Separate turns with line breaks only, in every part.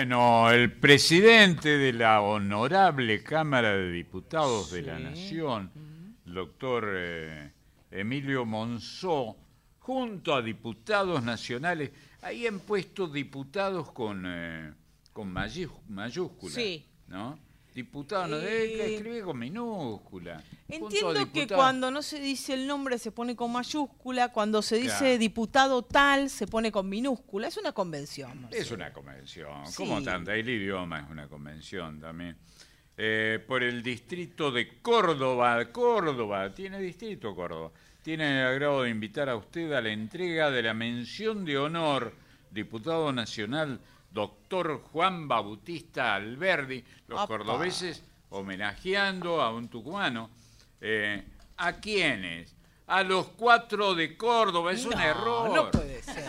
Bueno, el presidente de la Honorable Cámara de Diputados de la Nación, el doctor Emilio Monzó, junto a diputados nacionales, ahí han puesto diputados con mayúscula,
sí,
¿no? Diputado, no debe que escribir con minúscula.
Entiendo que cuando no se dice el nombre se pone con mayúscula, cuando se dice
claro,
diputado tal se pone con minúscula. Es una convención. Marcelo.
Es una convención,
Sí.
como tanta. El idioma es una convención también. Por el distrito de Córdoba. Córdoba, tiene distrito Córdoba. Tiene el agrado de invitar a usted a la entrega de la mención de honor, diputado nacional, doctor Juan Bautista Alberdi, los
¡Apa!
cordobeses homenajeando a un tucumano. ¿A quiénes? A los 4 de Córdoba. Es un error.
No puede ser.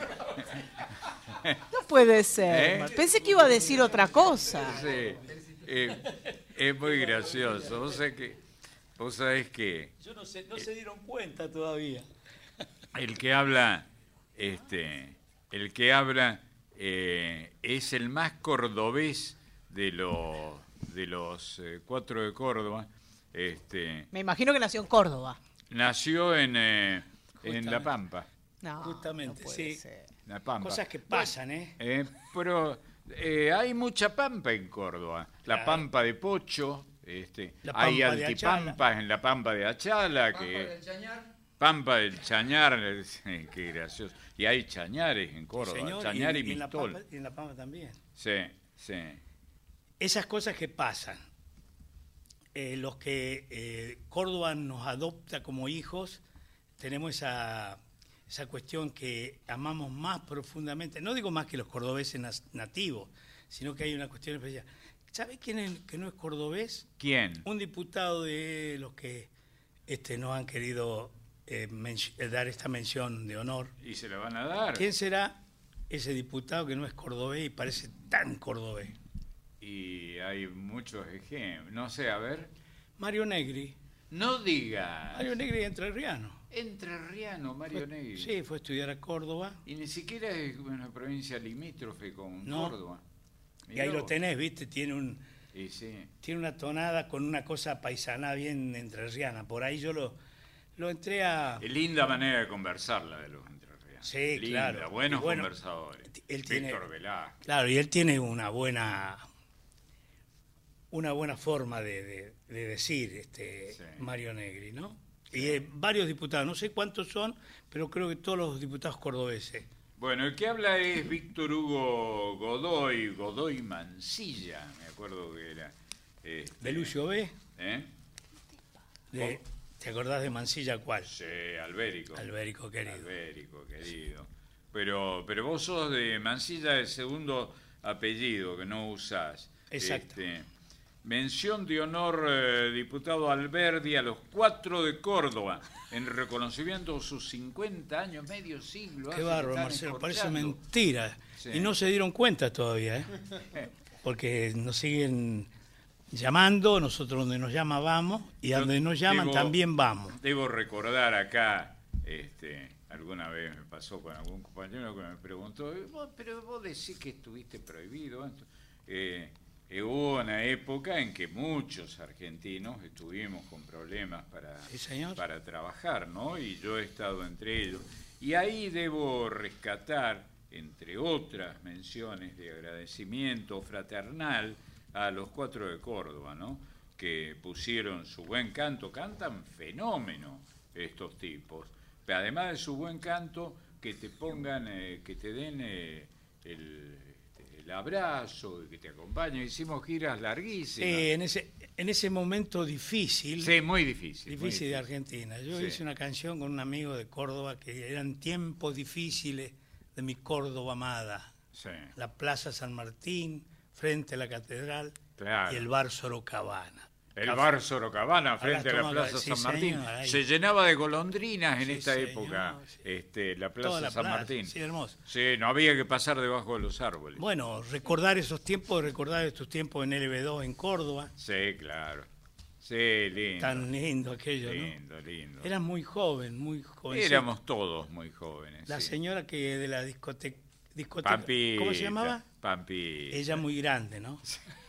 No puede ser. Pensé que iba a decir otra cosa.
Sí. Es muy gracioso. Vos sabés que
Yo no sé, no se dieron cuenta todavía.
el que habla, es el más cordobés de los 4 de Córdoba.
Me imagino que nació en Córdoba.
Nació en La Pampa.
No,
Justamente,
no puede
sí.
ser.
La Pampa.
Cosas que pasan, ¿eh?
Pero hay mucha pampa en Córdoba. La
Claro.
Pampa de Pocho,
La
hay
Pampa de
altipampas en la Pampa de Achala. Pampa del Chañar, qué gracioso. Y hay chañares en Córdoba,
Señor,
Chañar y
en La
Mistol.
Pampa, en La Pampa también.
Sí, sí.
Esas cosas que pasan. Los que Córdoba nos adopta como hijos, tenemos esa cuestión que amamos más profundamente. No digo más que los cordobeses nativos, sino que hay una cuestión especial. ¿Sabe quién es que no es cordobés?
¿Quién?
Un diputado de los que nos han querido dar esta mención de honor.
¿Y se la van a dar?
¿Quién será ese diputado que no es cordobés y parece tan cordobés?
Y hay muchos ejemplos. No sé, a ver.
Mario Negri.
No digas.
Mario Negri es entrerriano.
Entrerriano, Mario Negri.
Sí, fue a estudiar a Córdoba.
Y ni siquiera es una provincia limítrofe con
No.
Córdoba.
Y ahí lo tenés, ¿viste? Tiene
Y sí.
una tonada con una cosa paisana bien entrerriana. Por ahí yo lo entré a...
Es linda manera de conversar la de los entrerrianos.
Sí,
linda,
claro.
buenos
Y bueno,
conversadores.
él tiene-
Víctor Velázquez.
Claro, y él tiene una buena forma de decir,
Sí.
Mario Negri, ¿no? Y varios diputados, no sé cuántos son, pero creo que todos los diputados cordobeses.
Bueno, el que habla es Víctor Hugo Godoy Mansilla, me acuerdo que era.
De Lucio B.
¿Eh?
¿Te acordás de Mansilla cuál?
Sí, Albérico.
Albérico querido.
Albérico, querido. Pero vos sos de Mansilla, el segundo apellido que no usás.
Exacto.
Mención de honor, diputado Alberdi, a los 4 de Córdoba, en reconocimiento de sus 50 años, medio siglo.
Qué
hace que
bárbaro,
están
Marcelo, parece
escorchando.
mentira.
Sí.
Y no se dieron cuenta todavía, ¿eh? Porque nos siguen llamando, nosotros donde nos llama vamos, y a
Yo
donde nos llaman
debo-
también vamos.
Debo recordar acá, alguna vez me pasó con algún compañero que me preguntó, pero vos decís que estuviste prohibido. Hubo una época en que muchos argentinos estuvimos con problemas
Sí, señor.
para trabajar, ¿no? Y yo he estado entre ellos. Y ahí debo rescatar, entre otras menciones de agradecimiento fraternal, a los 4 de Córdoba, ¿no? Que pusieron su buen canto, cantan fenómeno estos tipos, pero además de su buen canto, que te pongan, que te den el abrazo, que te acompañen. Hicimos giras larguísimas.
En ese momento difícil,
Sí, muy difícil. muy
difícil de Argentina. Yo
Sí.
hice una canción con un amigo de Córdoba que eran tiempos difíciles de mi Córdoba amada.
Sí,
La Plaza San Martín, frente a la catedral,
claro.
y el bar Sorocabana.
El bar Sorocabana, frente a la
toma-
Plaza
sí,
San Martín.
señor, ahí.
Se llenaba de golondrinas en
Sí,
esta
señor,
época,
sí.
la
Toda
Plaza
la
San
plaza,
Martín.
sí, hermoso.
Sí, no había que pasar debajo de los árboles.
Bueno, recordar esos tiempos, recordar estos tiempos en LB2 en Córdoba,
Sí, claro. Sí, lindo.
tan lindo aquello,
lindo, lindo.
¿no? Eras muy joven, muy joven.
Éramos todos muy jóvenes.
La
sí.
señora que de la discoteca, discoteca.
Pampita,
¿Cómo se llamaba?
Pampita.
Ella muy grande, ¿no?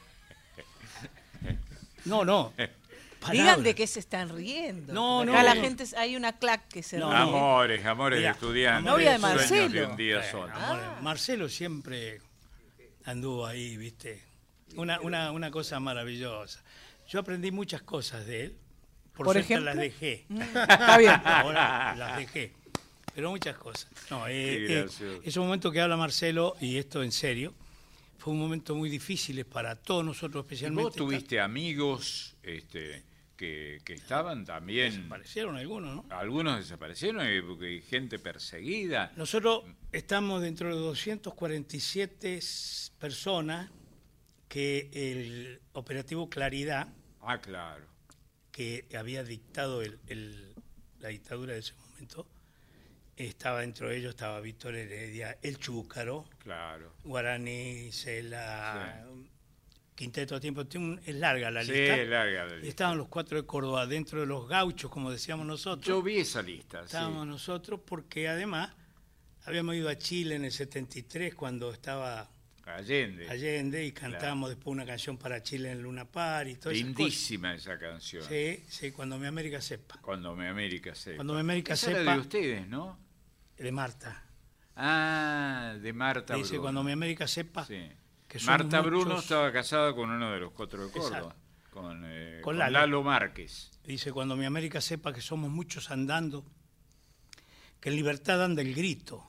No.
Digan de qué se están riendo.
No,
Acá la
no.
gente, hay una clac que se ríe.
Amores
Mira,
de estudiantes.
novia de
sueños
Marcelo.
de un día
Bueno,
solo.
Marcelo siempre anduvo ahí, ¿viste? Una cosa maravillosa. Yo aprendí muchas cosas de él. Por suerte
ejemplo,
las dejé.
Está bien.
Ahora las dejé. Pero muchas cosas. No, ese momento que habla Marcelo, y esto en serio, fue un momento muy difícil para todos nosotros,
¿Y
especialmente.
vos tuviste amigos que estaban también?
Desaparecieron algunos, ¿no?
Algunos desaparecieron y gente perseguida.
Nosotros estamos dentro de 247 personas que el operativo Claridad,
Ah, claro.
que había dictado la dictadura de ese momento, estaba dentro de ellos, estaba Víctor Heredia, El Chúcaro,
Claro.
Guaraní, Cela, Quinteto a Tiempo, es larga la lista.
Sí, larga la
Y
lista.
estaban los 4 de Córdoba, dentro de los gauchos, como decíamos nosotros.
Yo vi esa lista, sí.
Estábamos nosotros porque además habíamos ido a Chile en el 73 cuando estaba Allende y cantábamos después una canción para Chile en Luna Par y todo eso.
Lindísima esa canción.
Sí, Cuando mi América sepa.
Cuando mi América sepa.
Cuando mi América
Esa era
sepa.
de ustedes, ¿no?
De Marta.
Ah, de Marta
Dice,
Bruno.
cuando mi América sepa.
Sí.
Que somos
Marta Bruno
muchos.
estaba casada con uno de los 4 de Córdoba, con Lalo Márquez.
Dice, cuando mi América sepa que somos muchos andando, que en libertad anda el grito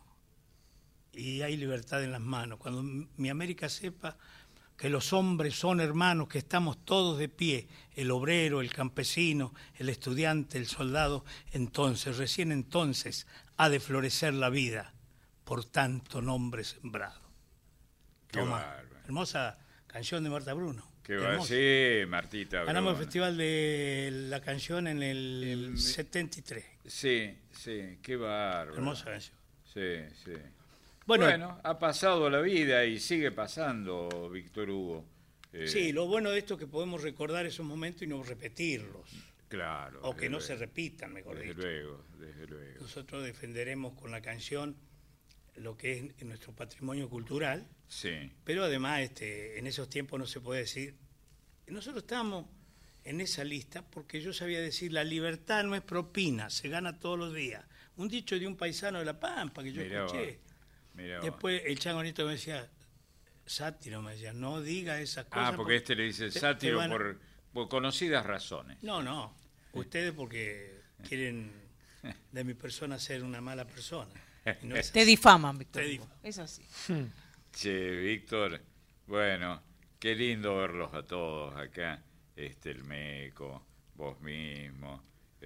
y hay libertad en las manos. Cuando mi América sepa que los hombres son hermanos, que estamos todos de pie, el obrero, el campesino, el estudiante, el soldado, entonces, recién entonces, ha de florecer la vida por tanto nombre sembrado.
Qué
Toma,
bárbaro.
hermosa canción de Marta Bruno.
Qué va,
Hermosa.
sí, Martita.
Ganamos el
Bruno.
festival de la canción en el 73.
Sí, qué bárbaro.
Hermosa canción.
Sí.
Bueno,
Bueno, ha pasado la vida y sigue pasando, Víctor Hugo.
sí, lo bueno de esto es que podemos recordar esos momentos y no repetirlos.
Claro.
O que
desde
no
luego,
se repitan, mejor
Desde
dicho.
luego.
Nosotros defenderemos con la canción lo que es nuestro patrimonio cultural,
Sí,
pero además en esos tiempos no se puede decir. Nosotros estábamos en esa lista porque yo sabía decir, la libertad no es propina, se gana todos los días. Un dicho de un paisano de La Pampa que yo
Mirá
escuché.
mirá vos.
Después el changonito me decía, sátiro, me decía, no diga esas cosas.
Ah, porque le dice
te
sátiro
van a-
por conocidas razones.
No, ustedes porque quieren de mi persona ser una mala persona. Y no es
Te
así.
difaman, Víctor.
Te
Hugo.
difaman.
Es así.
Che, Víctor, bueno, qué lindo verlos a todos acá. El Meco, vos mismo,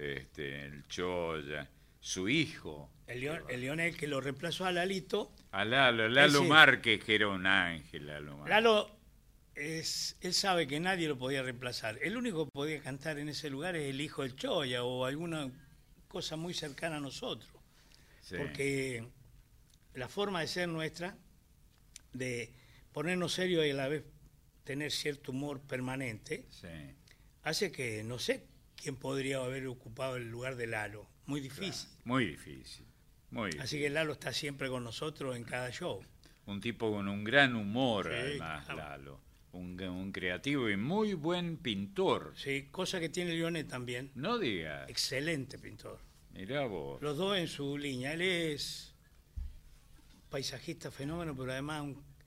el Choya, su hijo.
El Lionel que lo reemplazó a Lalito.
A Lalo
Ese-
Márquez, que era un ángel, Lalo Márquez.
Lalo, él sabe que nadie lo podía reemplazar. El único que podía cantar en ese lugar es el hijo del Choya o alguna cosa muy cercana a nosotros.
Sí.
Porque la forma de ser nuestra, de ponernos serios y a la vez tener cierto humor permanente,
Sí,
hace que no sé quién podría haber ocupado el lugar de Lalo. Muy difícil.
muy difícil. Muy
Así
difícil.
que Lalo está siempre con nosotros en cada show.
Un tipo con un gran humor,
Sí,
además,
claro.
Lalo. Un creativo y muy buen pintor.
Sí, cosa que tiene Lionel también.
No digas,
Excelente pintor.
mirá vos.
Los dos en su línea. Él es paisajista fenómeno, pero además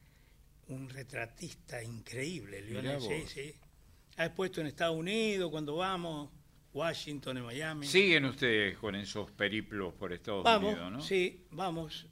un retratista increíble.
Mirá
Lionel, sí,
vos.
sí. Ha expuesto en Estados Unidos, cuando vamos, Washington, en Miami.
¿Siguen ustedes con esos periplos por Estados
Vamos,
Unidos, no?
sí, vamos.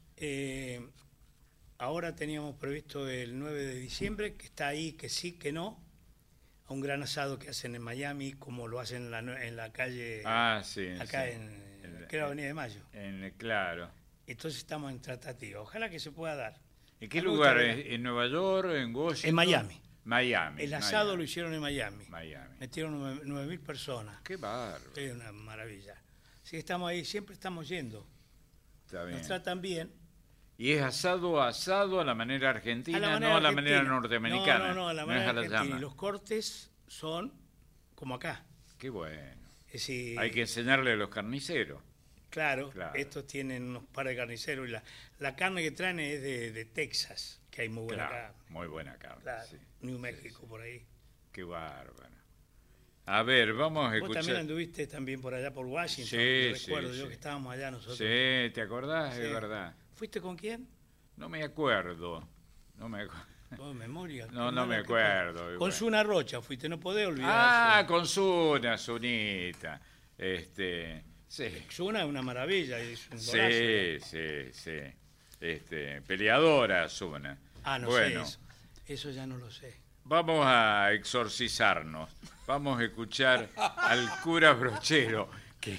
Ahora teníamos previsto el 9 de diciembre, que está ahí, que sí, que no, a un gran asado que hacen en Miami, como lo hacen en la calle,
Ah, sí.
acá
sí.
en que era Avenida de Mayo.
Claro.
Entonces estamos en tratativa. Ojalá que se pueda dar.
¿En qué
A mí me
lugar?
gustaría.
¿En Nueva York? ¿En Washington?
En Miami.
Miami.
El asado
Miami.
lo hicieron en Miami.
Miami.
Metieron 9.000 personas.
Qué bárbaro.
Es una maravilla. Así que estamos ahí, siempre estamos yendo.
Está bien.
Nos tratan bien.
Y es asado a la manera argentina, no a la manera
argentina.
norteamericana.
No, a la
es
manera
a la
argentina.
llama.
Y los cortes son como acá.
Qué bueno.
Es decir,
Hay que enseñarle a los carniceros.
Claro, estos tienen unos par de carniceros y la carne que traen es de Texas, que hay muy buena carne.
Muy buena carne.
Claro, sí. New México, por ahí.
Qué bárbaro. A ver, vamos a escuchar.
Vos también anduviste también por allá por Washington.
Sí,
recuerdo
sí,
yo que estábamos allá nosotros.
Sí, ¿te acordás? Sí. Es verdad.
¿Fuiste con quién?
No me acuerdo.
¿Con memoria?
No me acuerdo.
Con Zuna Rocha fuiste, no podés olvidar.
Con Zunita. Sí.
Zuna es una maravilla. Es un
sí. Peleadora Zuna.
No sé eso ya no lo sé.
Vamos a exorcizarnos. Vamos a escuchar al cura Brochero.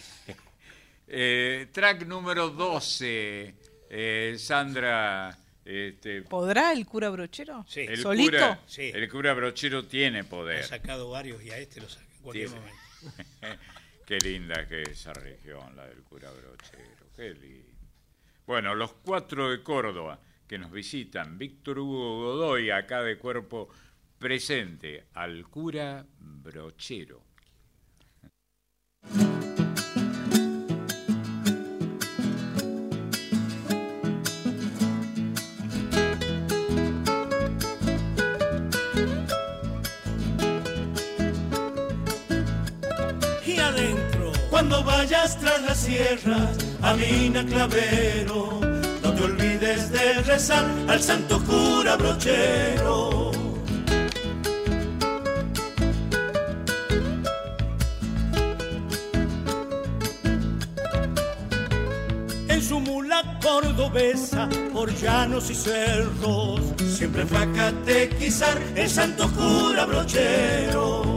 Track número 12. Sandra.
¿Podrá el cura Brochero?
Sí.
¿Solito?
Sí.
El cura Brochero tiene poder.
Ha sacado varios y a lo saca en cualquier momento.
Qué linda que es esa región, la del cura Brochero. Qué linda. Bueno, los 4 de Córdoba que nos visitan. Víctor Hugo Godoy, acá de cuerpo presente, al cura Brochero.
Cuando vayas tras las sierras a Mina Clavero, no te olvides de rezar al santo cura Brochero. En su mula cordobesa, por llanos y cerros, siempre fue a catequizar el santo cura Brochero.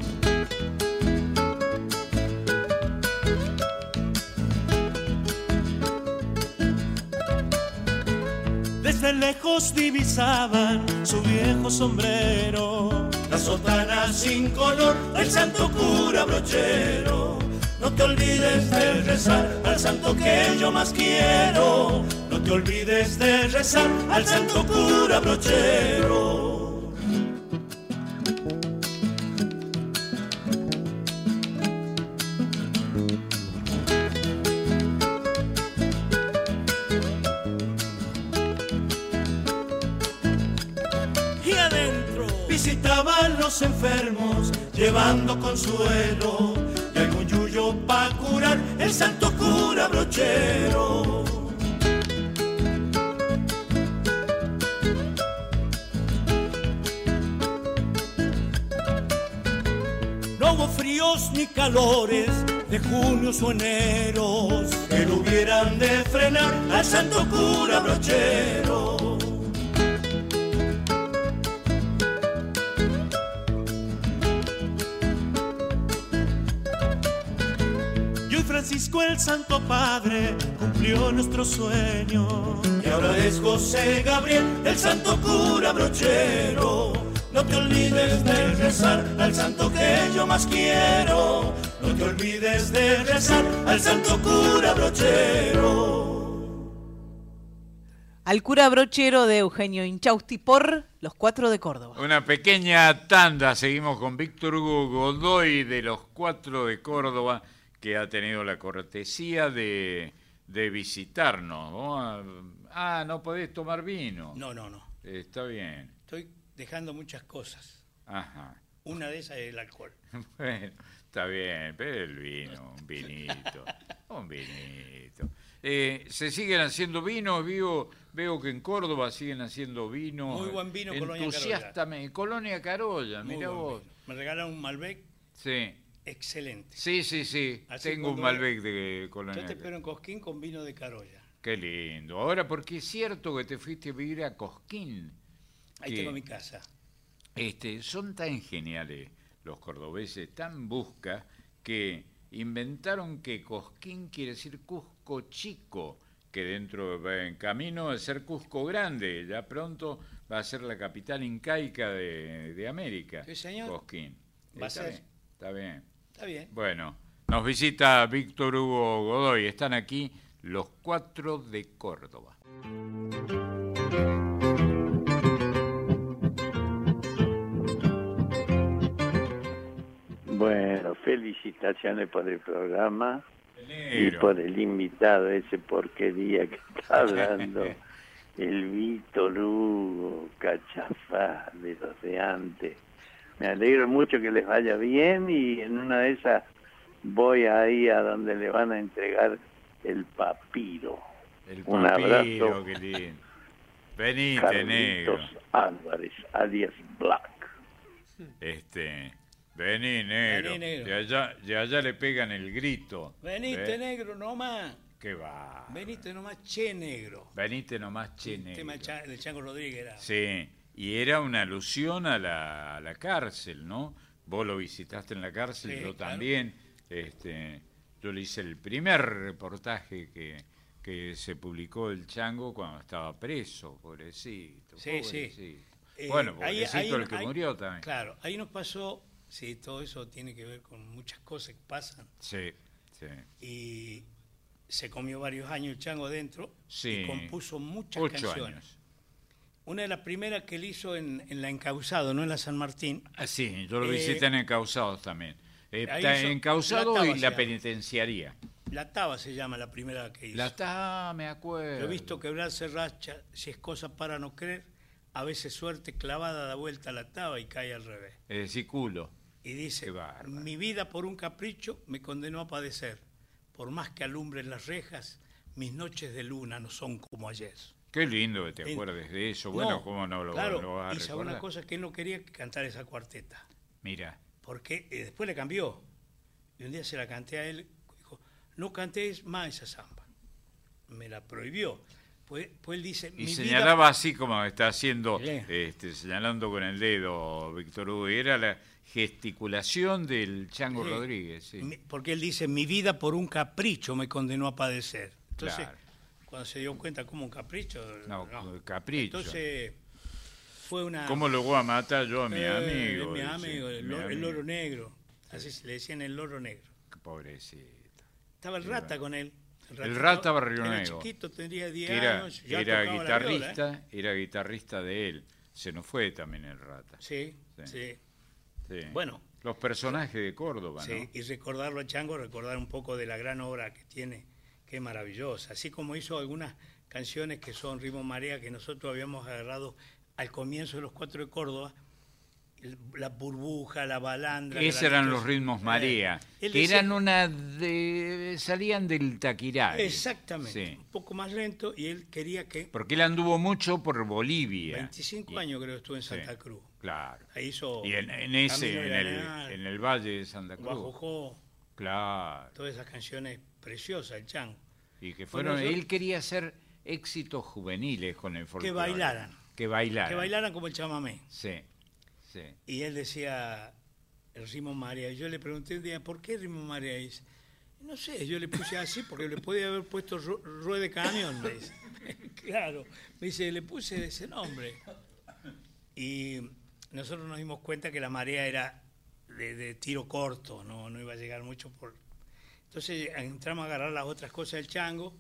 Desde lejos divisaban su viejo sombrero, la sotana sin color del santo cura Brochero. No te olvides de rezar al santo que yo más quiero, no te olvides de rezar al santo cura Brochero. Visitaban los enfermos, llevando consuelo, y algún yuyo pa' curar el santo cura Brochero. No hubo fríos ni calores de junio o eneros que no hubieran de frenar al santo cura Brochero. Francisco el Santo Padre cumplió nuestro sueño y ahora es José Gabriel el santo cura Brochero. No te olvides de rezar al santo que yo más quiero, no te olvides de rezar al santo cura Brochero.
Al cura Brochero de Eugenio Inchausti por los 4 de Córdoba.
Una pequeña tanda, seguimos con Víctor Hugo Godoy de los 4 de Córdoba, que ha tenido la cortesía de visitarnos, ¿no? ¿No podés tomar vino?
No.
Está bien.
Estoy dejando muchas cosas.
Ajá.
Una de esas es el alcohol.
Bueno, está bien, pero el vino, un vinito. ¿Se siguen haciendo vinos? Veo que en Córdoba siguen haciendo vinos.
Muy buen vino,
Entusiástame. Colonia Carolla, mira vos.
Vino. Me regalaron un Malbec.
Sí.
Excelente.
Sí.
Así
tengo un Malbec de Colonia.
Yo te espero en Cosquín con vino de Carolla.
Qué lindo. Ahora, porque es cierto que te fuiste a vivir a Cosquín.
Ahí tengo mi casa.
Son tan geniales los cordobeses, tan busca, que inventaron que Cosquín quiere decir Cusco chico, que dentro va en camino a ser Cusco grande. Ya pronto va a ser la capital incaica de América.
Sí, señor.
Cosquín.
Va a ser.
Está bien.
Está bien.
Bueno, nos visita Víctor Hugo Godoy. Están aquí los 4 de Córdoba.
Bueno, felicitaciones por el programa.
negro.
Y por el invitado, ese porquería que está hablando, el Víctor Hugo, Cachafá, de los de antes. Me alegro mucho que les vaya bien y en una de esas voy ahí a donde le van a entregar el papiro.
El
Un
papiro,
abrazo.
qué lindo. Venite,
Carlitos
negro.
Álvarez, alias Black.
Vení, negro.
Vení, negro.
De allá le pegan el grito.
Venite,
¿Eh?
negro, nomás.
¿Qué va?
Venite nomás, che, negro.
Venite nomás, che,
El tema
negro.
del Chango Rodríguez era.
Sí, y era una alusión a la cárcel, ¿no? Vos lo visitaste en la cárcel,
Sí,
yo
claro.
también. Yo le hice el primer reportaje que se publicó el Chango cuando estaba preso, pobrecito.
Sí, sí.
pobrecito.
Eh,
Bueno,
ahí-
pobrecito
ahí-
el que
ahí-
murió también.
Claro, ahí nos pasó, sí, todo eso tiene que ver con muchas cosas que pasan.
Sí, sí.
Y se comió varios años el Chango adentro
Sí.
y compuso muchas
8
canciones.
años.
Una de las primeras que él hizo en la Encausado, no en la San Martín.
Ah, sí, yo lo
Eh,
visité en Encausados también.
ahí
Está
hizo
Encausado
La
y
Taba, se
la
llama.
penitenciaría.
La Taba se llama la primera que hizo.
Me acuerdo.
Yo he visto quebrarse racha, si es cosa para no creer, a veces suerte clavada da vuelta a la Taba y cae al revés.
Es decir, culo.
Y dice,
Qué bárbaro.
mi vida por un capricho me condenó a padecer. Por más que alumbren las rejas, mis noches de luna no son como ayer.
Qué lindo que te
En-
acuerdes de eso. Bueno,
No,
¿cómo no lo vas
claro,
a
y sabe
recordar?
una cosa que él no quería cantar esa cuarteta.
Mira,
Porque después le cambió. Y un día se la canté a él, dijo, no cantéis más esa samba. Me la prohibió. Pues él dice,
y
mi
señalaba
vida...
así como está haciendo,
Sí.
señalando con el dedo Víctor Hugo, y era la gesticulación del Chango
Sí.
Rodríguez. Sí.
Porque él dice, mi vida por un capricho me condenó a padecer. Entonces,
Claro.
cuando se dio cuenta como un capricho...
No, capricho.
Entonces, fue una...
¿Cómo lo voy a matar yo a mi amigo?
Mi
Dice,
amigo, el
mi amigo.
loro negro. Así se le decían el loro negro.
Qué pobrecito.
Estaba el rata con él.
El Rata Barrio
era
Negro.
chiquito, tendría 10
Que era,
años. ya
era
tocaba la viola,
guitarrista, era guitarrista de él. Se nos fue también el Rata.
Sí,
Sí.
sí.
Sí.
Bueno.
Los personajes de Córdoba,
Sí,
¿no?
y recordarlo a Chango, recordar un poco de la gran obra que tiene, que es maravillosa. Así como hizo algunas canciones que son ritmo marea, que nosotros habíamos agarrado al comienzo de los Cuatro de Córdoba, la burbuja, la balandra.
Esos eran
Granitos.
los ritmos marea,
Él
que
decía-
eran salían del Taquirari.
Exactamente,
Sí.
un poco más lento, y él quería que...
Porque él anduvo mucho por Bolivia.
25
Y-
años creo que estuvo en
sí,
Santa Cruz.
Claro.
Ahí hizo
Y en
Camino
ese,
del Arenal,
en el Valle de Santa Cruz.
Guajojó,
Claro.
todas esas canciones preciosas, el Chango.
Y que fueron,
Bueno, yo-
él quería hacer éxitos juveniles con el folclore.
Que bailaran.
Que bailaran.
Que bailaran como el chamamé.
Sí, sí.
Y él decía el ritmo marea. Y yo le pregunté un día, ¿por qué ritmo marea? Y dice, no sé, yo le puse así porque le podía haber puesto rueda de camión, me dice. Claro, me dice, le puse ese nombre. Y nosotros nos dimos cuenta que la marea era de tiro corto, no iba a llegar mucho por... Entonces entramos a agarrar las otras cosas del Chango,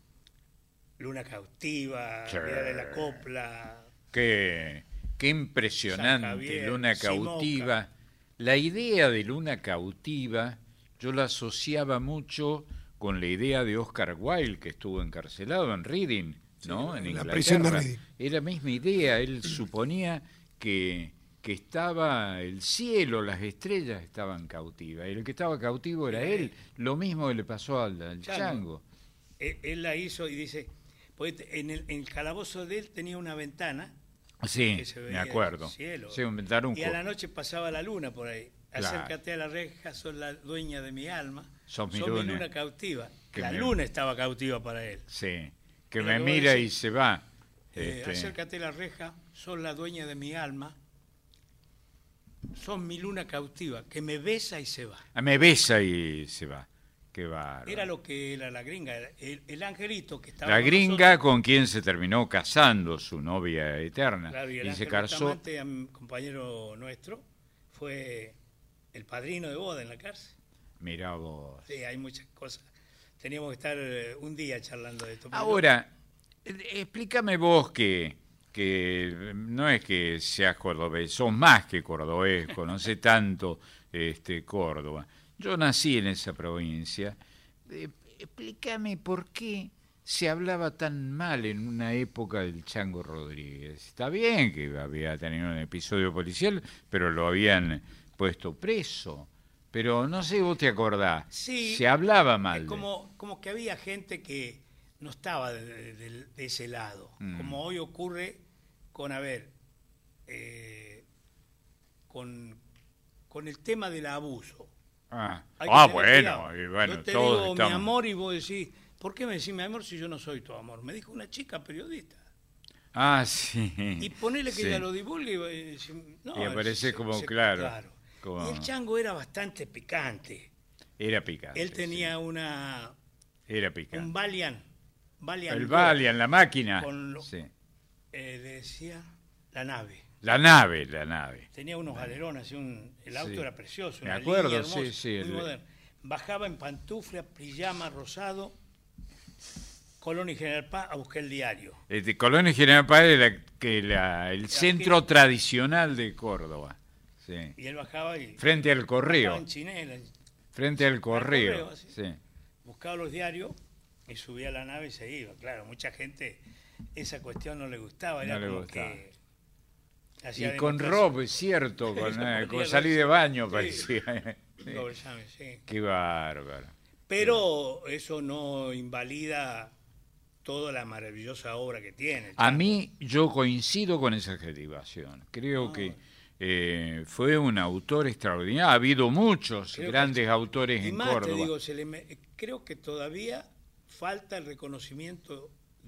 Luna Cautiva,
Sí.
Vida de la Copla,
Qué impresionante,
San Javier,
Luna Cautiva. La idea de Luna Cautiva yo la asociaba mucho con la idea de Oscar Wilde, que estuvo encarcelado en Reading, ¿no? En
la
Inglaterra.
prisión de Reading.
Era la misma idea, él suponía que estaba el cielo, las estrellas estaban cautivas, y el que estaba cautivo era él. Lo mismo que le pasó al Chango.
Él la hizo y dice, pues en el calabozo de él tenía una ventana
Sí,
que se
me
veía
acuerdo.
el cielo.
Sí, un ventarunco.
Y a la noche pasaba la luna por ahí.
Claro.
Acércate a la reja, sos la dueña de mi alma.
Sos mi
mi
luna.
luna cautiva.
Que
La
me-
luna estaba cautiva para él.
Sí, que
Pero
me
luego
mira
dice,
y se va.
Acércate a la reja, sos la dueña de mi alma. Sos mi luna cautiva, que me besa y se va.
Me besa y se va. Qué bárbaro.
Era lo que era la gringa, el angelito que estaba
La
con
gringa
nosotros.
con quien se terminó casando, su novia eterna.
Claro, y el
y se
ángel
casó.
Bustamante, compañero nuestro, fue el padrino de boda en la cárcel.
Mirá vos.
Sí, hay muchas cosas. Teníamos que estar un día charlando de esto. pero-
Ahora, explícame vos que no es que seas cordobés, sos más que cordobés, conocés tanto Córdoba. Yo nací en esa provincia. explícame por qué se hablaba tan mal en una época del Chango Rodríguez. Está bien que había tenido un episodio policial, pero lo habían puesto preso. Pero no sé, vos te acordás,
Sí,
se hablaba mal.
como que había gente que no estaba de ese lado, como hoy ocurre con, con el tema del abuso.
Ah,
Hay que tener
bueno,
cuidado.
y bueno,
yo te
todos
digo
estamos...
mi amor y vos decís, ¿por qué me decís mi amor si yo no soy tu amor? Me dijo una chica periodista.
Ah, sí.
Y ponele que
sí.
ella lo divulgue no,
Y aparece como claro. Como...
Y el Chango era bastante picante.
Era picante.
Él tenía
Era picante.
un Valiant
El
Go,
Valiant, la máquina.
con
Sí.
le decía la nave.
La nave.
Tenía unos alerones, el auto
Sí.
era precioso,
Me
una
acuerdo,
línea hermosa,
sí,
muy moderno. Bajaba en pantufla, pijama rosado, Colón y General Paz a buscar el diario.
De Colón y General Paz era el centro tradicional de Córdoba. Sí.
Y él bajaba y
Frente al
bajaba
correo.
en Chinela,
Frente al correo.
correo, sí.
Sí.
buscaba los diarios y subía a la nave y se iba. Claro, mucha gente esa cuestión no le gustaba, era
No le
como
gustaba.
que hacía
Y con
demostración.
Rob, es cierto, con
Ponía
salir de baño
sí.
parecía. Sí.
Doble llave, sí.
Qué bárbaro.
Pero eso no invalida toda la maravillosa obra que tiene.
A mí, yo coincido con esa adjetivación. Creo que fue un autor extraordinario. Ha habido muchos
Creo
grandes autores
y
en
más
Córdoba.
te digo, creo que todavía falta el reconocimiento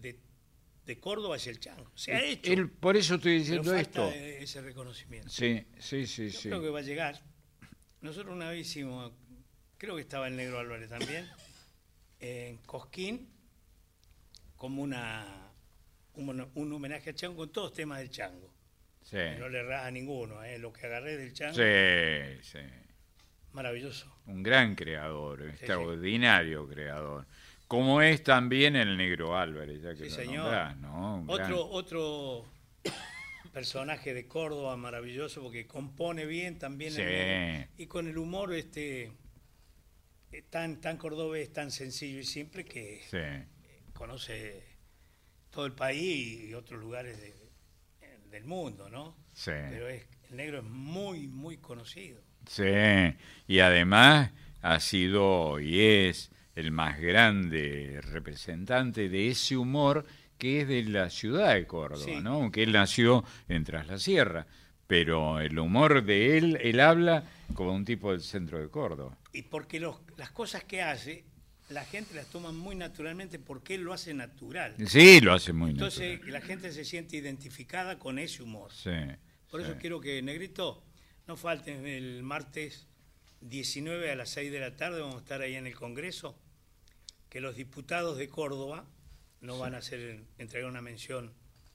de Córdoba hacia el Chango. Se ha hecho,
Por eso estoy
pero
diciendo
falta
esto.
ese reconocimiento.
Sí.
Yo creo que va a llegar. Nosotros una vez hicimos, creo que estaba el Negro Álvarez también, en Cosquín, como un homenaje a Chango con todos temas del Chango.
Sí.
No le errás a ninguno, lo que agarré del Chango,
Sí.
maravilloso.
Un gran creador, extraordinario creador. Como es también el Negro Álvarez, ya que
Sí,
lo
señor.
nombrás, ¿no? Un gran-
Otro personaje de Córdoba maravilloso porque compone bien también
Sí.
y con el humor tan cordobés, tan sencillo y simple que
Sí.
conoce todo el país y otros lugares del mundo, ¿no?
Sí.
Pero el negro es muy, muy conocido.
Sí, y además ha sido y es el más grande representante de ese humor que es de la ciudad de Córdoba,
Sí.
¿no? Aunque él nació en Tras la Sierra, pero el humor de él habla como un tipo del centro de Córdoba.
Y porque las cosas que hace, la gente las toma muy naturalmente porque él lo hace natural.
Sí, lo hace muy
Entonces
natural.
la gente se siente identificada con ese humor.
Sí,
Por eso quiero que, Negrito, no falten el martes 19 a las 6 de la tarde, vamos a estar ahí en el Congreso, que los diputados de Córdoba nos van a entregar una mención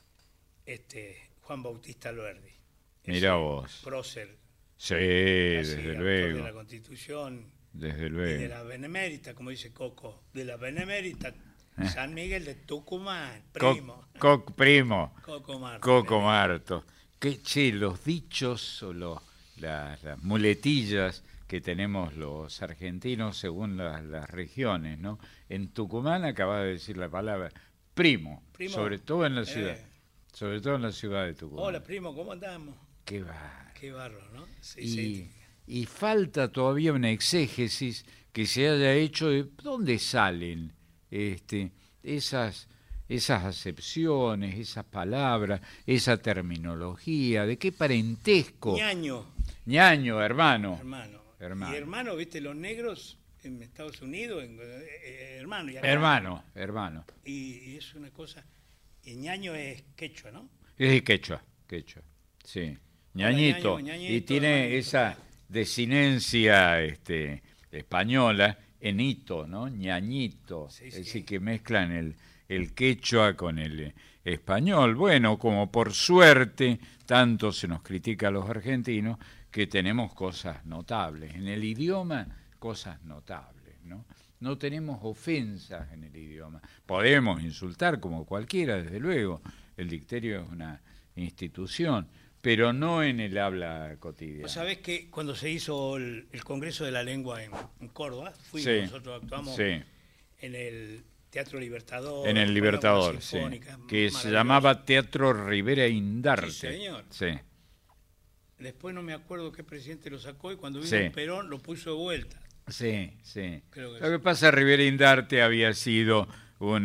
Juan Bautista Alberdi.
Mirá vos.
Prócer.
Sí,
así,
desde
autor de la
luego,
Constitución
desde
y de
luego.
la Benemérita, como dice Coco, de la Benemérita San Miguel de Tucumán,
Co-
primo.
primo.
Coco Marto.
Coco Marto. Los dichos o las muletillas que tenemos los argentinos según las regiones, ¿no? En Tucumán acabas de decir la palabra primo,
Primo.
sobre todo en la ciudad. Sobre todo en la ciudad de Tucumán.
Hola, primo, ¿cómo andamos?
Qué va.
Qué barro, ¿no? Sí,
Y falta todavía una exégesis que se haya hecho de dónde salen esas acepciones, esas palabras, esa terminología, de qué parentesco. Ñaño, hermano.
Y hermano, viste, los negros en Estados Unidos, hermano. Y acá,
Hermano.
Y es una cosa, y ñaño es quechua, ¿no?
Es quechua, sí. Ñañito.
Hola, ñañito,
Y tiene
hermanito.
esa desinencia española en hito, ¿no? Ñañito.
Sí,
Es
sí.
decir, que mezclan el quechua con el español. Bueno, como por suerte tanto se nos critica a los argentinos que tenemos cosas notables. En el idioma, cosas notables, ¿no? No tenemos ofensas en el idioma. Podemos insultar como cualquiera, desde luego. El dicterio es una institución, pero no en el habla cotidiana.
Vos sabés que cuando se hizo el Congreso de la Lengua en Córdoba,
Sí,
nosotros actuamos
sí.
en el Teatro Libertador.
En el Libertador, sí. Que se llamaba Teatro Rivera Indarte.
Sí, señor.
Sí.
Después no me acuerdo qué presidente lo sacó y cuando vino Perón lo puso de vuelta.
Sí, sí.
Creo que
Lo que pasa, Rivera Indarte había sido un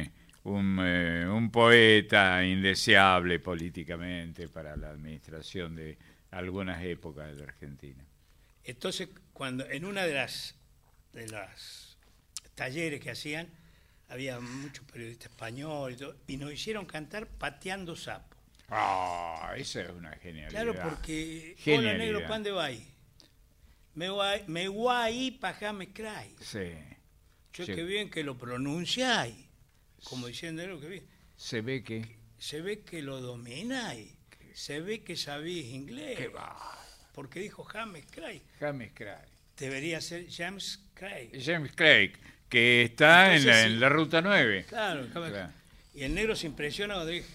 poeta indeseable políticamente para la administración de algunas épocas de la Argentina.
Entonces, cuando en una de las talleres que hacían, había muchos periodistas españoles y nos hicieron cantar Pateando Sapo.
Ah, esa es una genialidad.
Claro, porque
genialidad.
Hola negro, ¿cuándo va ahí? Me guay pa' James Cray.
Sí.
Yo qué bien que lo pronunciáis. Como diciendo lo que bien.
Se ve que
lo domináis. Se ve que sabéis inglés.
Qué va.
Porque dijo James Cray.
James Cray.
Debería ser James Cray.
James Craig, que está
Entonces,
en la Ruta 9.
Claro. Y el negro se impresiona cuando dice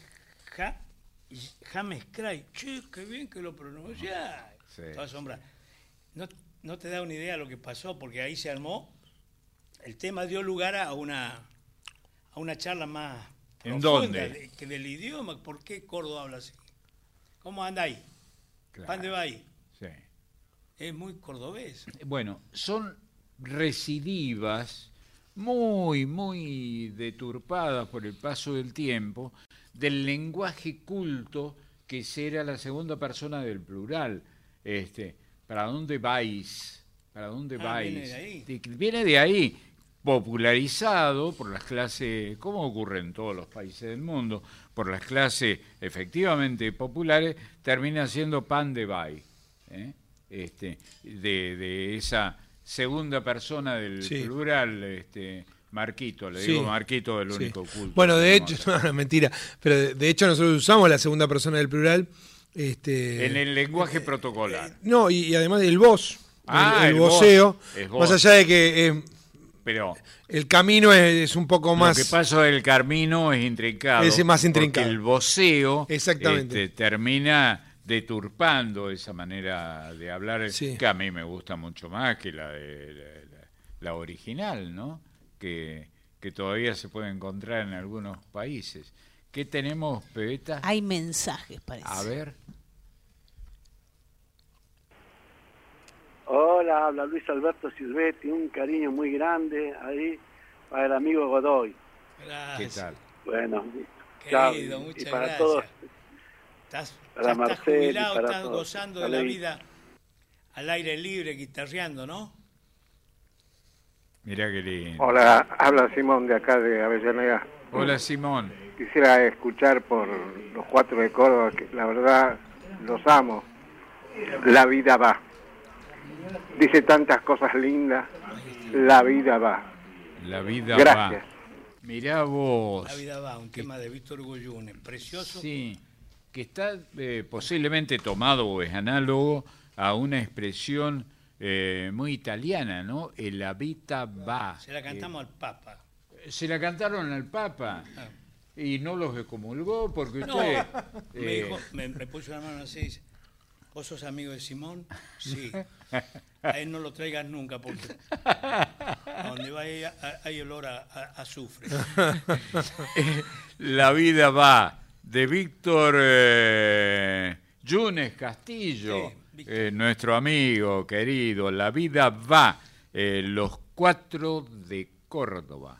James Cray. Che, qué bien que lo pronunciáis.
Sí.
Toda sombra. No te da una idea de lo que pasó, porque ahí se armó. El tema dio lugar a una charla más
¿En
profunda
dónde?
que del idioma. ¿Por qué Córdoba habla así? ¿Cómo anda ahí?
Claro.
¿Dónde va ahí?
Sí.
Es muy cordobés.
Bueno, son recidivas muy, muy deturpadas por el paso del tiempo del lenguaje culto que será la segunda persona del plural. ¿Para dónde vais? ¿Para dónde vais?
Viene de ahí.
Viene de ahí, popularizado por las clases, como ocurre en todos los países del mundo, por las clases efectivamente populares, termina siendo pan de bay, de esa segunda persona del plural, Marquito, digo Marquito, el único culto.
Bueno, de hecho, no, mentira, pero de hecho nosotros usamos la segunda persona del plural.
En el lenguaje protocolar.
No, y además el vos, el
vos,
voceo,
vos.
Más allá de que
pero
el camino es un poco más...
Lo que pasa del camino es intrincado.
Es más intrincado.
Porque el voceo
exactamente.
Termina deturpando esa manera de hablar, que a mí me gusta mucho más que la original, ¿no? Que todavía se puede encontrar en algunos países. ¿Qué tenemos, Pebeta?
Hay mensajes, parece.
A ver.
Hola, habla Luis Alberto Silvetti, un cariño muy grande ahí para el amigo Godoy.
Gracias.
¿Qué tal?
Bueno,
querido, muchas
y para
gracias.
Todos,
estás
Marcel,
jubilado, estás
todos.
gozando de la vida al aire libre, guitarreando, ¿no?
Mirá qué lindo.
Hola, habla Simón de acá de Avellaneda.
Hola, Simón.
Quisiera escuchar por los Cuatro de Córdoba, que la verdad los amo. La vida va. Dice tantas cosas lindas. La vida va.
La vida
Gracias.
va. Mirá vos.
La vida va, un tema de Víctor Hugo Yunes, precioso.
Sí, que está posiblemente tomado o es análogo a una expresión muy italiana, ¿no? La vita va.
Se la cantamos al Papa.
Se la cantaron al Papa y no los excomulgó porque
No,
usted...
me dijo, me puso la mano así y dice, ¿vos sos amigo de Simón? Sí. A él no lo traigas nunca porque a donde va hay olor a azufre.
La vida va, de Víctor Yunes Castillo, nuestro amigo querido. La vida va, los Cuatro de Córdoba.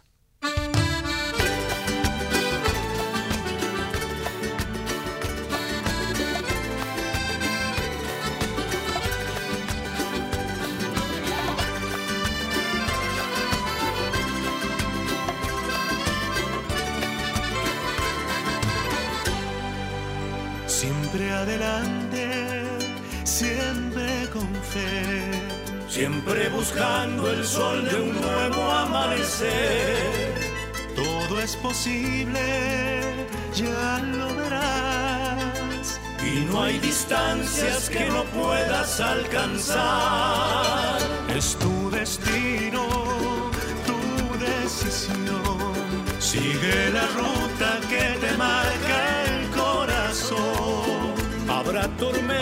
Siempre adelante, siempre con fe, siempre buscando el sol de un nuevo amanecer. Todo es posible, ya lo verás, y no hay distancias que no puedas alcanzar. Es tu destino, tu decisión, sigue la ruta que te marca el corazón. Habrá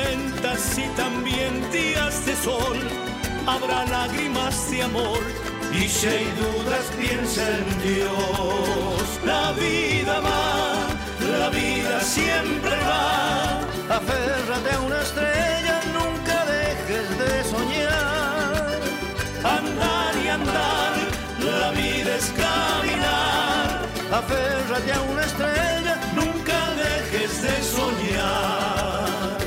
tormentas y también días de sol, habrá lágrimas de amor y si hay dudas piensa en Dios. La vida va, la vida siempre va. Aférrate a una estrella, nunca dejes de soñar. Andar y andar, la vida es caminar. Aférrate a una estrella, nunca dejes de soñar.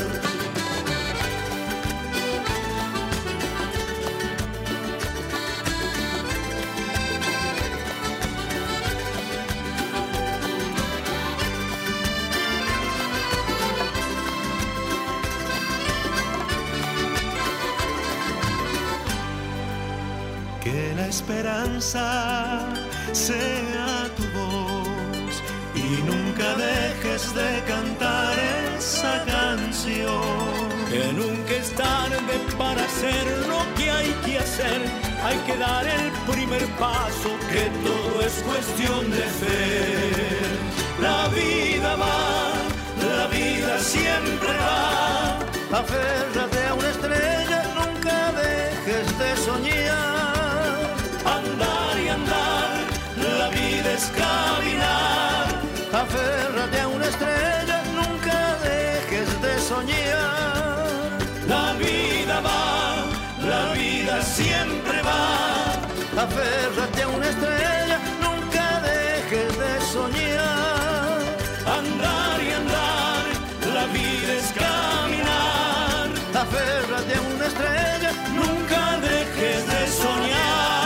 Que la esperanza sea tu voz y nunca dejes de cantar esa canción. Que nunca es tarde para hacer lo que hay que hacer. Hay que dar el primer paso, que todo es cuestión de fe. La vida va, la vida siempre va. Aférrate a una estrella, nunca dejes de soñar. Andar y andar, la vida es caminar. Aférrate a una estrella, nunca dejes de soñar. La vida va, la vida siempre va. Aférrate a una estrella, nunca dejes de soñar. Andar y andar, la vida es caminar. Aférrate a una estrella, nunca dejes de soñar.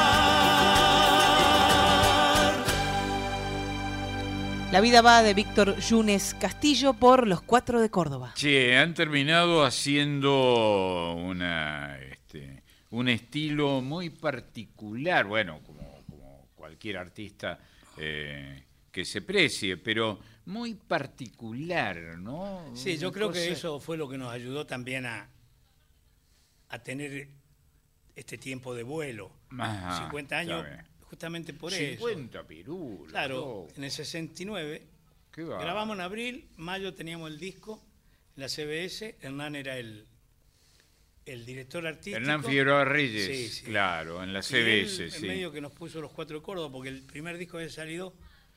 La vida va de Víctor Yunes Castillo por Los Cuatro de Córdoba.
Che, han terminado haciendo un estilo muy particular, bueno, como cualquier artista que se precie, pero muy particular, ¿no?
Sí, yo creo que eso fue lo que nos ayudó también a tener este tiempo de vuelo.
Ajá,
50 años,
sabe.
justamente por
50
eso.
pirulos.
Claro, en el 69,
¿Qué va?
grabamos en abril, mayo teníamos el disco en la CBS, Hernán era el director artístico.
Hernán Figueroa Reyes,
Sí, sí.
claro, en la
Y
CBS,
él,
sí.
en medio que nos puso Los Cuatro de Córdoba, porque el primer disco había salido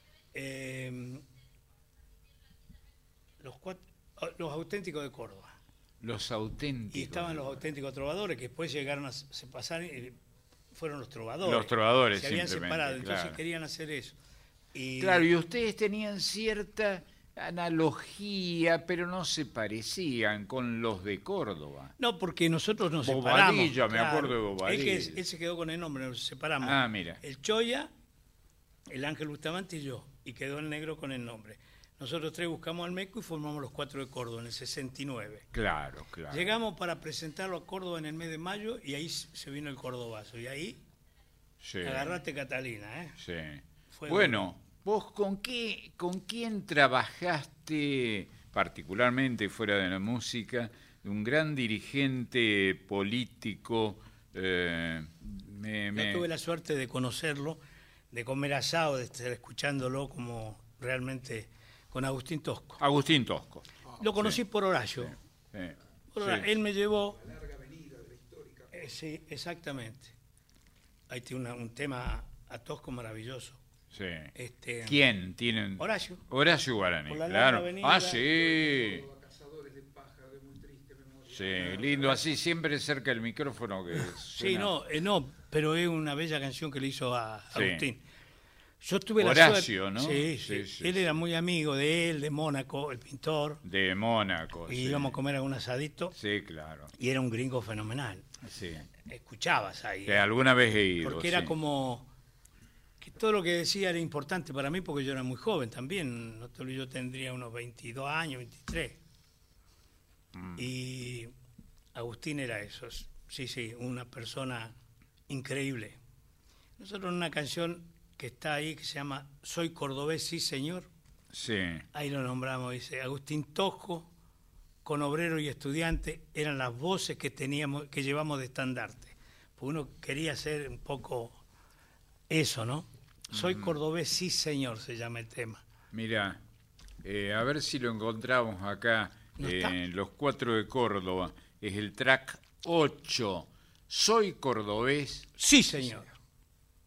Los Auténticos de Córdoba.
Los Auténticos.
Y estaban Los Auténticos Trovadores, que después llegaron se pasaron y fueron los Trovadores.
Los Trovadores,
se habían
simplemente,
separado, entonces
claro.
querían hacer eso. Y
Claro, y ustedes tenían cierta analogía, pero no se parecían con los de Córdoba.
no, porque nosotros nos
Bobadilla,
separamos.
me acuerdo de Bobadilla.
Él se quedó con el nombre, nos separamos.
Ah, mira.
El Choya, el Ángel Bustamante y yo, y quedó el negro con el nombre. Nosotros tres buscamos al Meco y formamos Los Cuatro de Córdoba en el 69.
Claro, claro.
Llegamos para presentarlo a Córdoba en el mes de mayo y ahí se vino el cordobazo. Y ahí
Sí,
agarraste Catalina, ¿eh?
sí.
Fue
Bueno, vos con quién trabajaste particularmente fuera de la música, un gran dirigente político.
Yo tuve la suerte de conocerlo, de comer asado, de estar escuchándolo como realmente con Agustín Tosco.
Agustín Tosco.
Lo conocí por Horacio.
Sí.
Por Horacio. Él me llevó... La larga avenida de la histórica. Sí, exactamente. Ahí tiene un tema a Tosco maravilloso.
Sí.
Este,
¿Quién tienen?
Horacio.
Horacio Guaraní,
Por la
claro.
larga avenida.
Ah, sí. Sí, lindo, así siempre cerca del micrófono que
Sí,
suena.
no, pero es una bella canción que le hizo a
Sí.
Agustín. Yo tuve la
Horacio,
suerte,
¿no?
Sí,
Sí,
sí.
sí,
Él
sí.
era muy amigo de él, de Mónaco, el pintor,
De Mónaco.
y
sí.
íbamos a comer algún asadito,
Sí, claro.
y era un gringo fenomenal.
Sí.
Escuchabas ahí,
Que alguna vez he ido.
porque era
sí.
como que todo lo que decía era importante para mí, porque yo era muy joven también, no te olvides, yo tendría unos 22 años, 23. Y Agustín era eso, sí, una persona increíble. Nosotros en una canción que está ahí, que se llama Soy Cordobés, sí señor,
Sí.
ahí lo nombramos, dice Agustín Tosco, con obrero y estudiante, eran las voces que llevamos de estandarte. Porque uno quería hacer un poco eso, ¿no? Soy Cordobés, sí señor, se llama el tema.
Mira, a ver si lo encontramos acá
¿No está?
en Los Cuatro de Córdoba. Es el track 8. Soy cordobés.
Sí señor.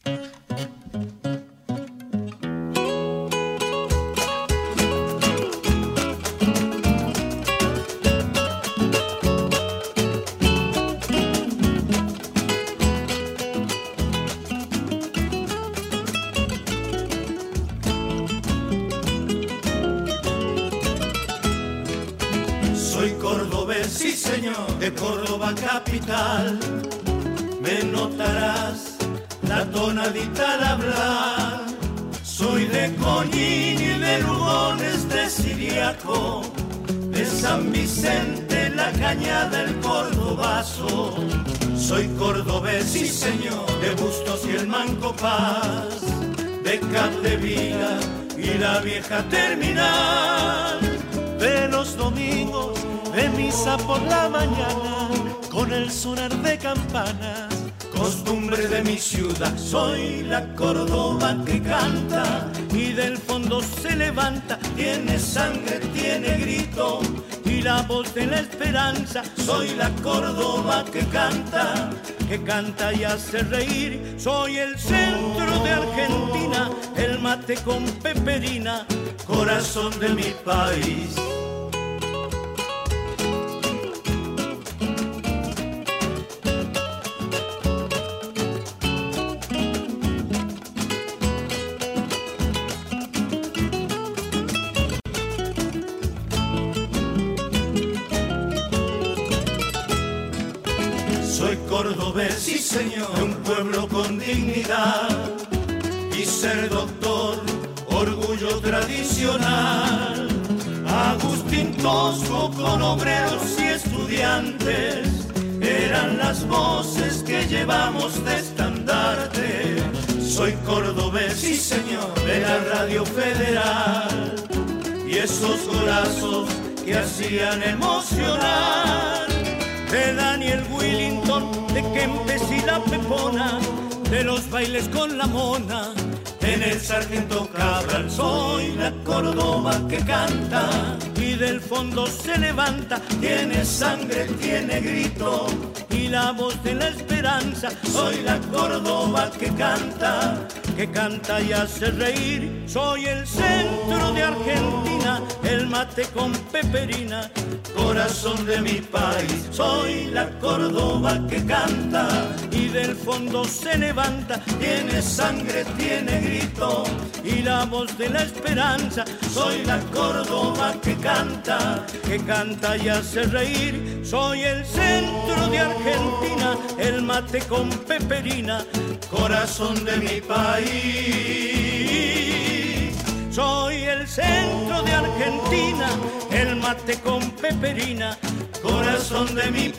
Soy cordobés, sí señor, de Córdoba capital. Me notarás la tonadita al hablar. Soy de Coñín y de Lugones, de Siriaco, de San Vicente, la Cañada, el Cordobazo. Soy cordobés, sí señor, de Bustos y el Manco Paz, de Capdevila y la vieja terminal. De los domingos de misa por la mañana, con el sonar de campanas, costumbre de mi ciudad. Soy la Córdoba que canta y del fondo se levanta, tiene sangre, tiene grito y la voz de la esperanza. Soy la Córdoba que canta y hace reír. Soy el centro de Argentina, el mate con peperina, corazón de mi país. Soy cordobés, sí señor, de un pueblo con dignidad, y ser doctor, orgullo tradicional. Agustín Tosco con obreros y estudiantes eran las voces que llevamos de estandarte. Soy cordobés, sí señor, de la Radio Federal, y esos golazos que hacían emocionar. De Daniel Willington, de Kempes y la Pepona, de los bailes con la mona, en el Sargento Cabral. Soy la Córdoba que canta y del fondo se levanta, tiene sangre, tiene grito y la voz de la esperanza. Soy la Córdoba que canta y hace reír. Soy el centro de Argentina, el mate con peperina, corazón de mi país. Soy la Córdoba que canta y del fondo se levanta, tiene sangre, tiene grito y la voz de la esperanza. Soy la Córdoba que canta y hace reír. Soy el centro de Argentina, el mate con peperina, corazón de mi país. Soy el centro de Argentina, el mate con peperina, corazón de mi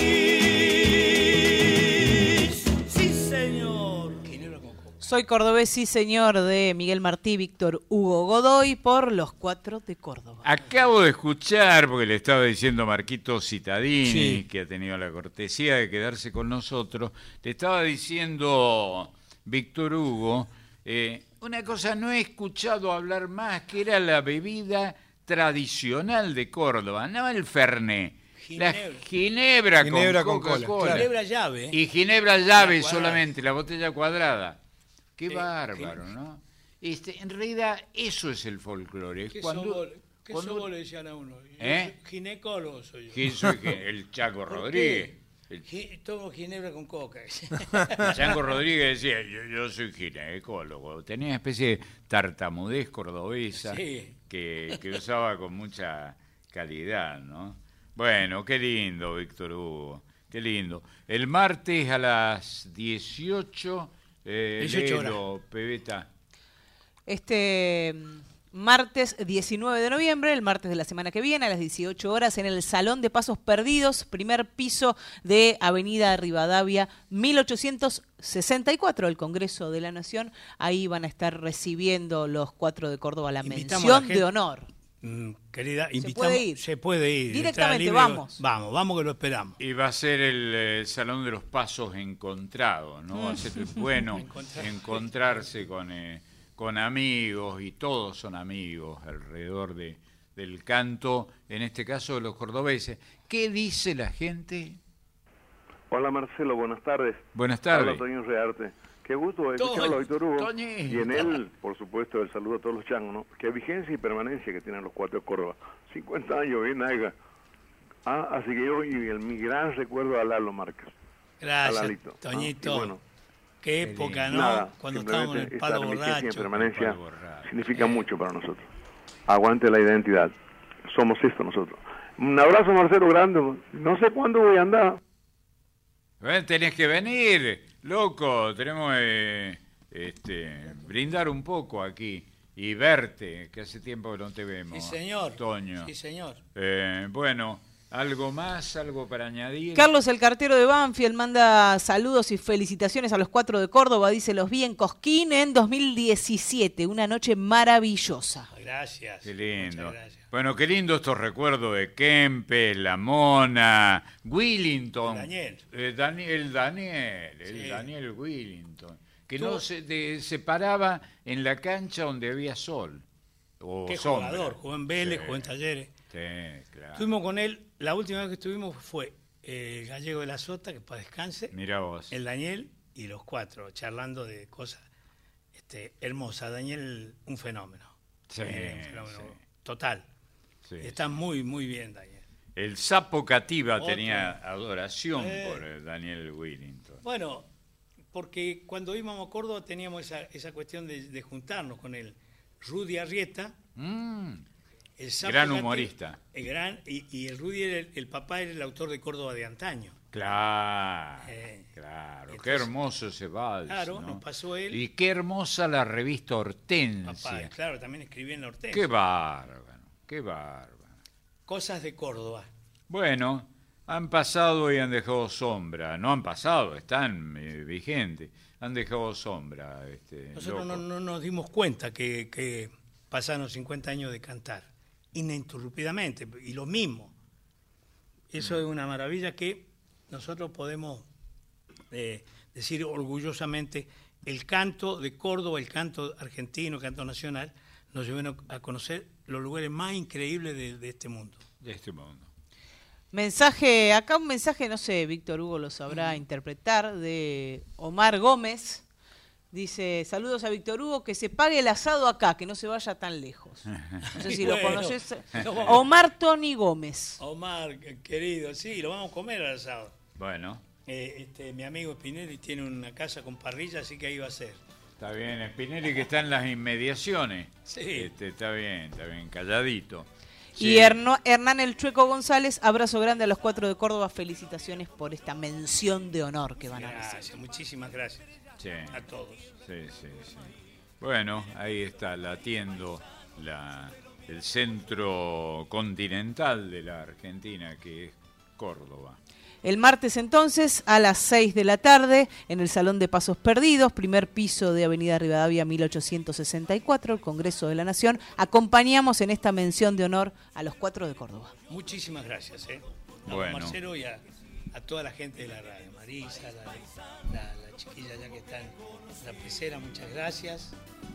país. Sí, señor.
Soy cordobés, sí señor, de Miguel Martí, Víctor Hugo Godoy, por Los Cuatro de Córdoba.
Acabo de escuchar, porque le estaba diciendo Marquito Cittadini,
Sí,
que ha tenido la cortesía de quedarse con nosotros, le estaba diciendo Víctor Hugo, una cosa, no he escuchado hablar más, que era la bebida tradicional de Córdoba, no el Fernet, la ginebra con Coca-Cola.
claro.
Ginebra llave.
Y ginebra llave
cuadrada.
solamente, la botella cuadrada. Qué
Sí,
bárbaro, ¿no? En realidad, eso es el folclore.
¿Qué
Cuando
sobol le decían a uno?
¿Eh?
Ginecólogo soy yo.
soy el Chaco
¿Por
Rodríguez.
Tomo ginebra con coca.
Chango Rodríguez decía, yo soy ginecólogo. Tenía una especie de tartamudez cordobesa
Sí.
que usaba con mucha calidad, ¿no? Bueno, qué lindo, Víctor Hugo, qué lindo. El martes a las 18,
18 horas.
léelo, Pebeta.
Este martes 19 de noviembre, el martes de la semana que viene, a las 18 horas, en el Salón de Pasos Perdidos, primer piso de Avenida Rivadavia, 1864, el Congreso de la Nación. Ahí van a estar recibiendo Los Cuatro de Córdoba la
Invitamos a la
mención
gente.
de honor.
Querida,
Se puede ir. Directamente,
Está libre.
vamos.
Vamos que lo esperamos.
Y va a ser el Salón de los Pasos encontrados, ¿no? Va a ser bueno encontrarse con amigos, y todos son amigos alrededor del canto, en este caso de los cordobeses. ¿Qué dice la gente?
Hola Marcelo, buenas tardes.
Buenas tardes.
Hola Toño Rearte. Qué gusto escucharlo, Víctor Hugo.
Toñito.
Y en él, por supuesto, el saludo a todos los changos, ¿no? Qué vigencia y permanencia que tienen los 4 de Córdoba. 50 años, bien, Aiga. Así que yo, mi gran recuerdo a Lalo Márquez.
Gracias,
Lalito,
Toñito.
Y bueno,
qué época, ¿no?
nada,
Cuando estábamos en el palo
esta vigencia y
borracho.
permanencia significa mucho para nosotros. Aguante la identidad. Somos esto nosotros. Un abrazo, Marcelo, grande. No sé cuándo voy a andar.
Tenés que venir, loco. Tenemos brindar un poco aquí y verte, que hace tiempo que no te vemos.
Sí, señor.
Toño.
Sí, señor.
Bueno, ¿algo más? ¿Algo para añadir?
Carlos, el cartero de Banfield, manda saludos y felicitaciones a los 4 de Córdoba. Dice, los vi en Cosquín en 2017. Una noche maravillosa.
Gracias.
Qué lindo.
Muchas gracias.
Bueno, qué lindo estos recuerdos de Kempes, La Mona, Willington.
Daniel.
El
Sí.
Daniel Willington. Que no se paraba en la cancha donde había sol. O
Qué
sombra.
jugador, jugó en Vélez,
Sí.
jugó en Talleres.
Sí, claro.
Estuvimos con él, la última vez que estuvimos fue el Gallego de la Sota, que para descanse,
Mirá vos.
el Daniel y los 4, charlando de cosas hermosas. Daniel, un fenómeno.
Sí,
un fenómeno
sí.
total.
Sí.
Está muy, muy bien, Daniel.
El Sapo Cativa
Otro.
tenía adoración por Daniel Willington.
Bueno, porque cuando íbamos a Córdoba teníamos esa cuestión de juntarnos con el Rudy Arrieta, el Sapo
Gran
Cativa,
humorista.
y el Rudy era el papá era el autor de Córdoba de antaño.
Claro, claro.
Entonces,
qué hermoso ese vals.
Claro,
¿no?
nos pasó él.
Y qué hermosa la revista Hortensia.
Papá, claro, también escribí en la Hortensia.
Qué bárbaro, qué bárbaro.
Cosas de Córdoba.
Bueno, han pasado y han dejado sombra. No han pasado, están vigentes. Han dejado sombra.
Nosotros
loco.
no nos dimos cuenta que pasaron 50 años de cantar ininterrumpidamente. Y lo mismo. Eso es una maravilla que nosotros podemos decir orgullosamente. El canto de Córdoba, el canto argentino, el canto nacional, nos llevan a conocer los lugares más increíbles de este mundo.
De este mundo.
Mensaje, acá un mensaje, no sé, Víctor Hugo lo sabrá interpretar, de Omar Gómez. Dice, saludos a Víctor Hugo, que se pague el asado acá, que no se vaya tan lejos. No sé si lo conoces. Omar Tony Gómez.
Omar, querido, sí, lo vamos a comer al asado.
Bueno.
Mi amigo Spinelli tiene una casa con parrilla, así que ahí va a ser.
Está bien, Spinelli que está en las inmediaciones.
Sí.
Está bien, calladito.
Y Hernán El Chueco González, abrazo grande a los 4 de Córdoba, felicitaciones por esta mención de honor que van a recibir.
Gracias, muchísimas gracias a todos.
Sí. Bueno, ahí está, latiendo el centro continental de la Argentina, que es Córdoba.
El martes entonces a las 6 de la tarde en el Salón de Pasos Perdidos, primer piso de Avenida Rivadavia 1864, el Congreso de la Nación. Acompañamos en esta mención de honor a los 4 de Córdoba.
Muchísimas gracias, a
Bueno.
Marcelo y a toda la gente de la radio. Marisa, la chiquilla ya que está en la pecera, muchas gracias.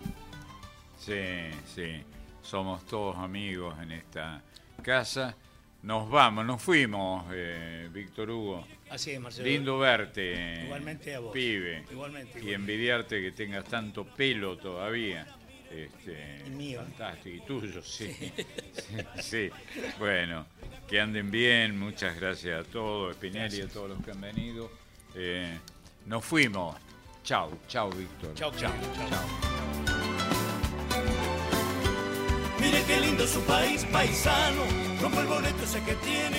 Sí, somos todos amigos en esta casa. Nos fuimos, Víctor Hugo.
Así es, Marcelo.
Lindo verte.
Igualmente a vos.
Pibe.
Igualmente.
Y envidiarte que tengas tanto pelo todavía.
Y mío.
Fantástico. Y tuyo, sí. Sí. Bueno, que anden bien. Muchas gracias a todos, Spinelli, a todos los que han venido. Nos fuimos. Chau, Víctor.
Chau.
Mire qué lindo su país, paisano, rompe el boleto ese que tiene